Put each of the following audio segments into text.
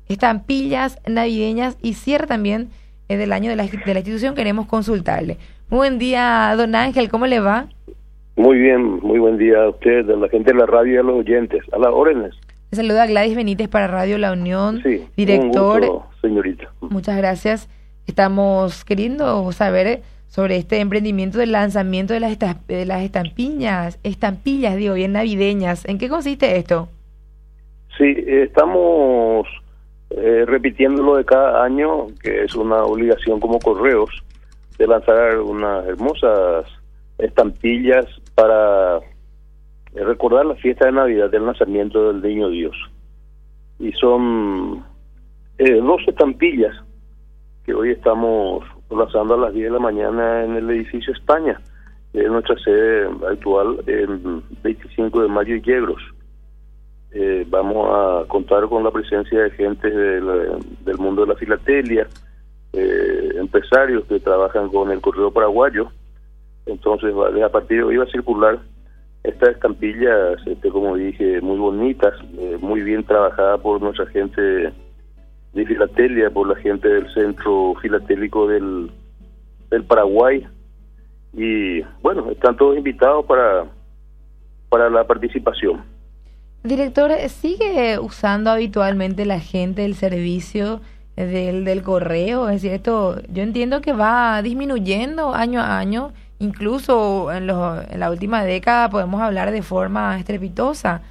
estampillas navideñas y cierre también del año de la institución. Queremos consultarle. Muy buen día, don Ángel, ¿cómo le va? Muy bien, muy buen día a usted, a la gente de la radio y a los oyentes. A las órdenes. Le saluda Gladys Benítez para Radio La Unión, sí, director. Un gusto, señorita. Muchas gracias. Estamos queriendo saber sobre este emprendimiento del lanzamiento de las estampillas, digo bien, navideñas. ¿En qué consiste esto? Sí, estamos repitiendo lo de cada año, que es una obligación como Correos, de lanzar unas hermosas estampillas para recordar la fiesta de Navidad del nacimiento del Niño Dios. Y son 2 estampillas que hoy estamos lanzando a las 10 de la mañana en el edificio España, de nuestra sede actual en 25 de mayo y Yegros. Vamos a contar con la presencia de gente del mundo de la filatelia, empresarios que trabajan con el correo paraguayo. Entonces a partir de hoy va a circular estas estampillas, como dije, muy bonitas, muy bien trabajadas por nuestra gente de filatelia, por la gente del Centro Filatélico del Paraguay. Y bueno, están todos invitados para la participación. Director, ¿sigue usando habitualmente la gente el servicio del correo? Es cierto, yo entiendo que va disminuyendo año a año, incluso en la última década podemos hablar de forma estrepitosa.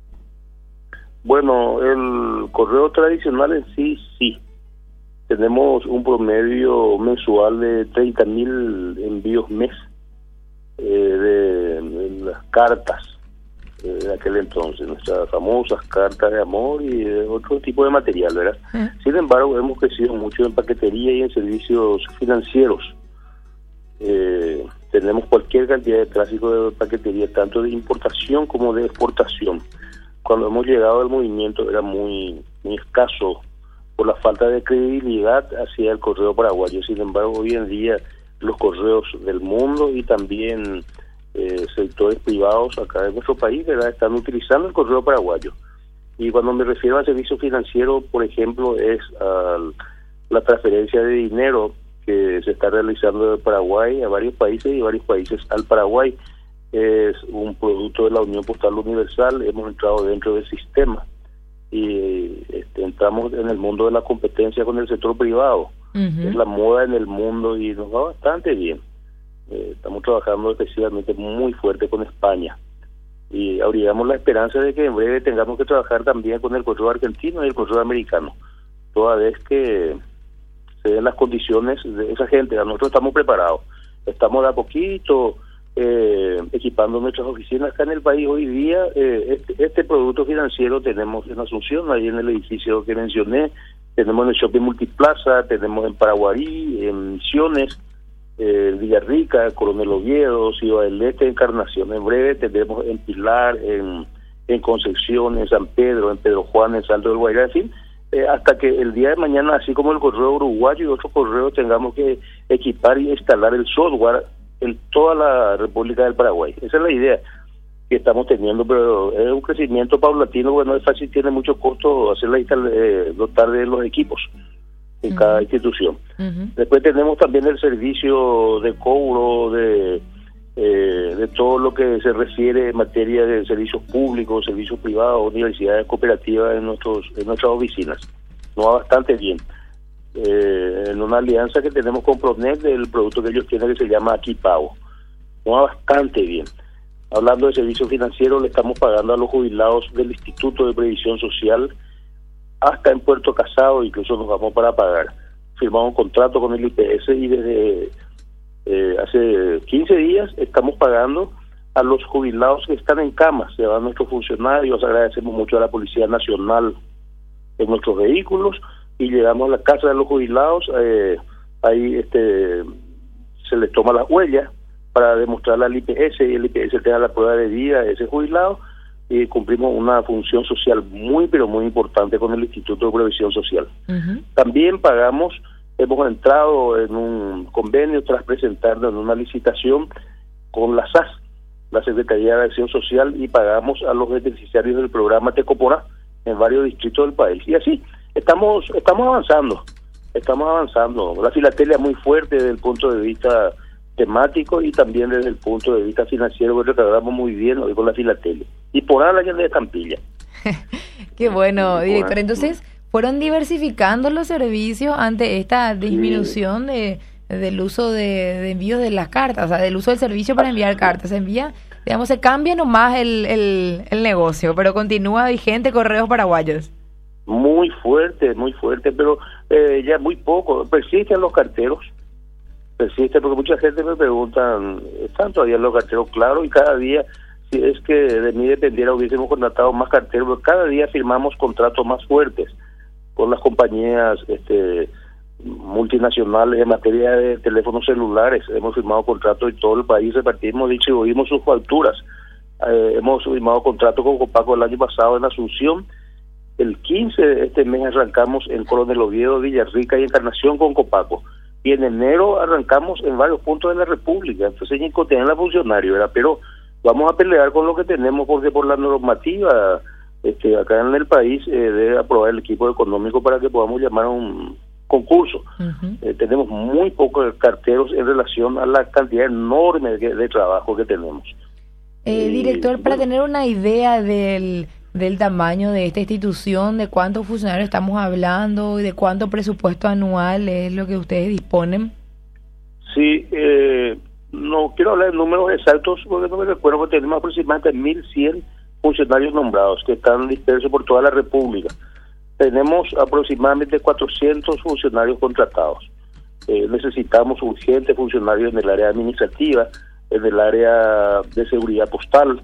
Bueno, el correo tradicional en sí. Tenemos un promedio mensual de 30.000 envíos mes de las cartas de aquel entonces, nuestras famosas cartas de amor y otro tipo de material, ¿verdad? Sin embargo, hemos crecido mucho en paquetería y en servicios financieros. Tenemos cualquier cantidad de tráfico de paquetería, tanto de importación como de exportación. Cuando hemos llegado al movimiento era muy escaso por la falta de credibilidad hacia el correo paraguayo. Sin embargo, hoy en día los correos del mundo y también sectores privados acá en nuestro país, ¿verdad?, están utilizando el correo paraguayo. Y cuando me refiero al servicio financiero, por ejemplo, es la transferencia de dinero que se está realizando de Paraguay a varios países y varios países al Paraguay. Es un producto de la Unión Postal Universal. Hemos entrado dentro del sistema y entramos en el mundo de la competencia con el sector privado. Es la moda en el mundo y nos va bastante bien. Estamos trabajando especialmente muy fuerte con España y abrigamos la esperanza de que en breve tengamos que trabajar también con el correo argentino y el correo americano, toda vez que se den las condiciones de esa gente. Nosotros estamos preparados, estamos de a poquito equipando nuestras oficinas acá en el país. Hoy día este producto financiero tenemos en Asunción, ahí en el edificio que mencioné, tenemos en el Shopping Multiplaza, tenemos en Paraguarí, en Misiones, Villarrica, Coronel Oviedo, Ciudad del Este, Encarnación. En breve tendremos en Pilar, en Concepción, en San Pedro, en Pedro Juan, en Salto del Guairá, en fin, hasta que el día de mañana, así como el correo uruguayo y otros correos, tengamos que equipar y instalar el software en toda la República del Paraguay. Esa es la idea que estamos teniendo, pero es un crecimiento paulatino. Bueno, es fácil, tiene mucho costo hacer dotar de los equipos en cada institución. Después tenemos también el servicio de cobro de todo lo que se refiere en materia de servicios públicos, servicios privados, universidades, cooperativas en nuestras oficinas. Nos va bastante bien. En una alianza que tenemos con Pronet, del producto que ellos tienen que se llama Aquí Pago. Nos va bastante bien. Hablando de servicios financieros, le estamos pagando a los jubilados del Instituto de Previsión Social, hasta en Puerto Casado incluso nos vamos para pagar. Firmamos un contrato con el IPS y desde hace 15 días estamos pagando a los jubilados que están en cama. Se van nuestros funcionarios, agradecemos mucho a la Policía Nacional en nuestros vehículos y llegamos a la casa de los jubilados, ahí se les toma las huellas para demostrarle al IPS y el IPS te da la prueba de vida de ese jubilado y cumplimos una función social muy pero muy importante con el Instituto de Previsión Social. También hemos entrado en un convenio tras presentarnos en una licitación con la SAS, la Secretaría de Acción Social, y pagamos a los beneficiarios del programa Tecoporá en varios distritos del país. Y así estamos avanzando. La filatelia es muy fuerte desde el punto de vista temático y también desde el punto de vista financiero, porque recaudamos muy bien hoy con la filatelia. Y por ahora la de estampilla. Qué bueno, director. Entonces, ¿fueron diversificando los servicios ante esta disminución del uso de envíos de las cartas, o sea, del uso del servicio para enviar cartas? Se cambia nomás el negocio, pero continúa vigente Correos Paraguayos. Muy fuerte, pero ya muy poco. Persisten los carteros, porque mucha gente me pregunta, ¿están todavía los carteros? Claro, y cada día, si es que de mí dependiera, hubiésemos contratado más carteros, pero cada día firmamos contratos más fuertes con las compañías multinacionales en materia de teléfonos celulares. Hemos firmado contratos en todo el país, repartimos, distribuimos sus facturas. Hemos firmado contratos con Copaco el año pasado en Asunción. El 15 de este mes arrancamos en Coronel Oviedo, Villarrica y Encarnación con Copaco. Y en enero arrancamos en varios puntos de la República. Entonces, ni tener la funcionario, ¿verdad? Pero vamos a pelear con lo que tenemos, porque por la normativa acá en el país debe aprobar el equipo económico para que podamos llamar a un concurso. Tenemos muy pocos carteros en relación a la cantidad enorme de trabajo que tenemos. Director, para tener una idea del tamaño de esta institución, de cuántos funcionarios estamos hablando y de cuánto presupuesto anual es lo que ustedes disponen. Sí, no quiero hablar de números exactos porque no me recuerdo, que tenemos aproximadamente 1.100 funcionarios nombrados que están dispersos por toda la República. Tenemos aproximadamente 400 funcionarios contratados. Necesitamos urgentes funcionarios en el área administrativa, en el área de seguridad postal.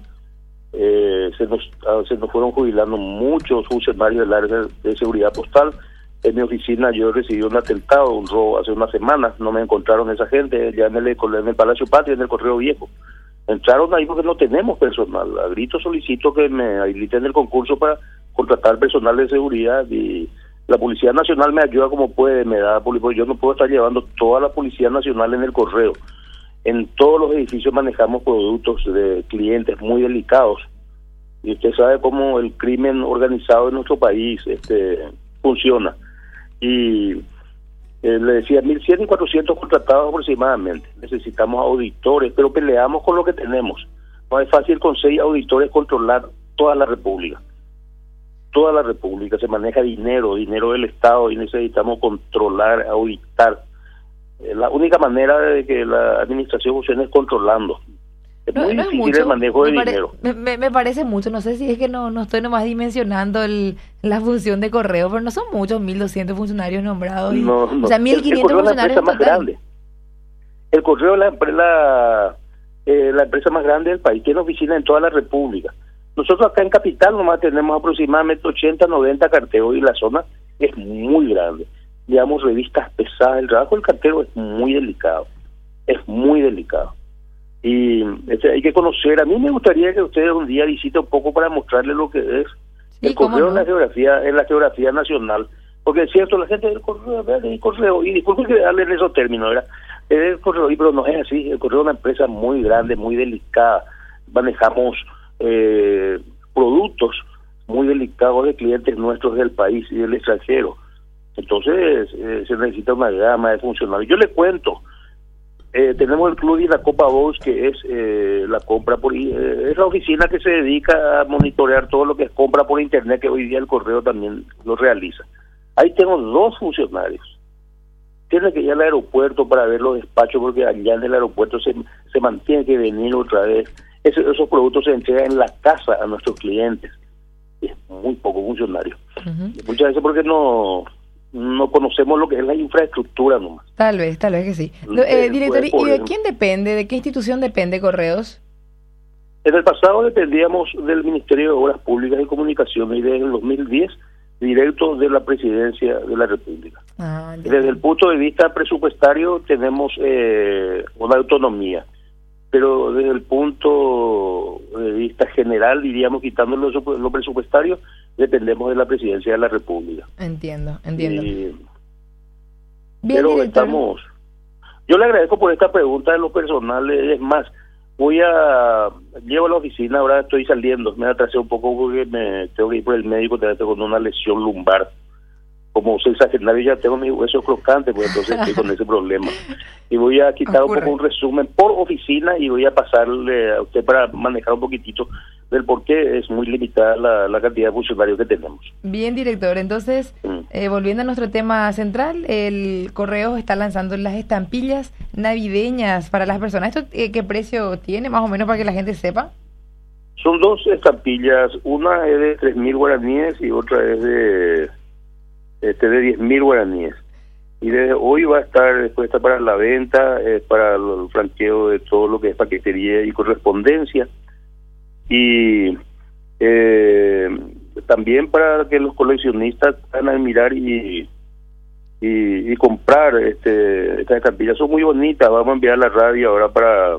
Se nos fueron jubilando muchos funcionarios del área de seguridad postal. En mi oficina yo recibí un atentado, un robo hace unas semanas. No me encontraron esa gente ya en el Palacio Patria, en el Correo Viejo. Entraron ahí porque no tenemos personal. A grito solicito que me habiliten el concurso para contratar personal de seguridad, y la Policía Nacional me ayuda como puede, me da, porque yo no puedo estar llevando toda la Policía Nacional en el correo. En todos los edificios manejamos productos de clientes muy delicados, y usted sabe cómo el crimen organizado en nuestro país funciona. Y le decía, 1.100 y 400 contratados aproximadamente. Necesitamos auditores, pero peleamos con lo que tenemos. No es fácil con 6 auditores controlar toda la República. Toda la República se maneja dinero del Estado, y necesitamos controlar, auditar. La única manera de que la administración funcione es controlando. Es muy difícil mucho, el manejo de dinero. Me parece mucho, no sé si es que no estoy nomás dimensionando la función de correo, pero no son muchos, 1.200 funcionarios nombrados. O sea, 1.500 funcionarios más grande. El correo es la empresa más grande del país, tiene oficinas en toda la República. Nosotros acá en Capital nomás tenemos aproximadamente 80, 90 carteros, y la zona es muy grande. Digamos, revistas pesadas, el trabajo del cartero es muy delicado. Y hay que conocer. A mí me gustaría que ustedes un día visiten un poco para mostrarles lo que es el correo en la geografía nacional. Porque es cierto, la gente del correo, y disculpen que darle en esos términos, ¿verdad? El correo, pero no es así. El correo es una empresa muy grande, muy delicada. Manejamos productos muy delicados de clientes nuestros del país y del extranjero. Entonces se necesita una gama de funcionarios. Yo le cuento, tenemos el Club y la Copa Box, que es la compra es la oficina que se dedica a monitorear todo lo que es compra por internet, que hoy día el correo también lo realiza. Ahí tengo 2 funcionarios. Tiene que ir al aeropuerto para ver los despachos, porque allá en el aeropuerto se mantiene que venir otra vez. Esos productos se entregan en la casa a nuestros clientes. Es muy poco funcionario. Muchas veces porque no conocemos lo que es la infraestructura nomás. Tal vez que sí. Director, ¿y de quién depende? ¿De qué institución depende Correos? En el pasado dependíamos del Ministerio de Obras Públicas y Comunicaciones, y desde el 2010 directo de la Presidencia de la República. Desde el punto de vista presupuestario tenemos una autonomía, pero desde el punto de vista general, diríamos, quitando lo presupuestario, dependemos de la Presidencia de la República. Entiendo. Bien, pero director, yo le agradezco por esta pregunta de lo personal. Es más, llevo a la oficina, ahora estoy saliendo, me atrasé un poco porque me tengo que ir por el médico, tengo una lesión lumbar. como sexagenario ya tengo mis huesos crocantes, pues entonces estoy con ese problema. Y voy a quitar un poco un resumen por oficina y voy a pasarle a usted para manejar un poquitito del por qué es muy limitada la cantidad de funcionarios que tenemos. Bien, director. Entonces, volviendo a nuestro tema central, el Correo está lanzando las estampillas navideñas para las personas. ¿Esto qué precio tiene, más o menos, para que la gente sepa? Son dos estampillas, una es de 3.000 guaraníes y otra es de 10.000 guaraníes. Y desde hoy va a estar expuesta para la venta, para el franqueo de todo lo que es paquetería y correspondencia. Y también para que los coleccionistas puedan admirar y comprar estas estampillas. Son muy bonitas, vamos a enviar a la radio ahora para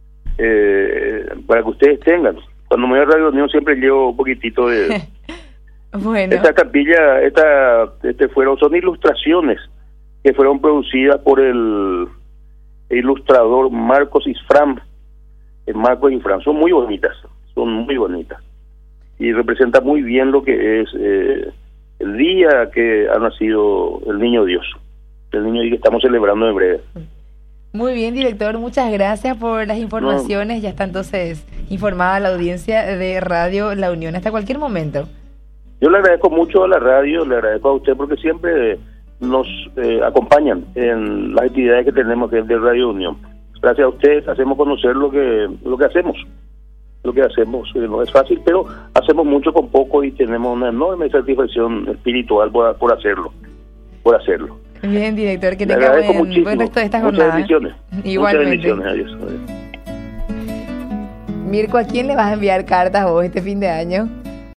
que ustedes tengan. Cuando me voy a Radio Unión siempre llevo un poquitito de... Bueno. Esta estampilla, son ilustraciones que fueron producidas por el ilustrador Marcos Isfram. Son muy bonitas. Y representa muy bien lo que es el día que ha nacido el Niño Dios, el niño que estamos celebrando en breve. Muy bien, director, muchas gracias por las informaciones. Ya está entonces informada la audiencia de Radio La Unión hasta cualquier momento. Yo le agradezco mucho a la radio, le agradezco a usted porque siempre nos acompañan en las actividades que tenemos de Radio Unión. Gracias a usted hacemos conocer lo que hacemos. Lo que hacemos no es fácil, pero hacemos mucho con poco y tenemos una enorme satisfacción espiritual por hacerlo. Bien, director, que tenga buen resto de esta jornada. Muchas bendiciones. Igualmente. Muchas bendiciones, adiós. Mirko, ¿a quién le vas a enviar cartas vos este fin de año?